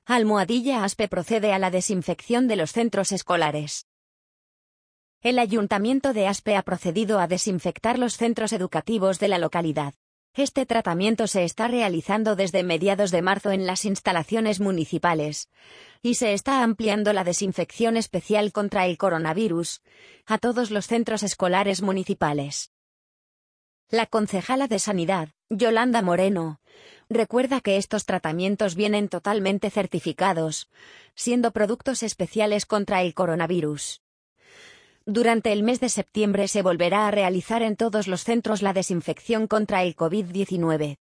Almohadilla ASPE procede a la desinfección de los centros escolares. El Ayuntamiento de Aspe ha procedido a desinfectar los centros educativos de la localidad. Este tratamiento se está realizando desde mediados de marzo en las instalaciones municipales, y se está ampliando la desinfección especial contra el coronavirus a todos los centros escolares municipales. La concejala de Sanidad, Yolanda Moreno, recuerda que estos tratamientos vienen totalmente certificados, siendo productos especiales contra el coronavirus. Durante el mes de septiembre se volverá a realizar en todos los centros la desinfección contra el COVID-19.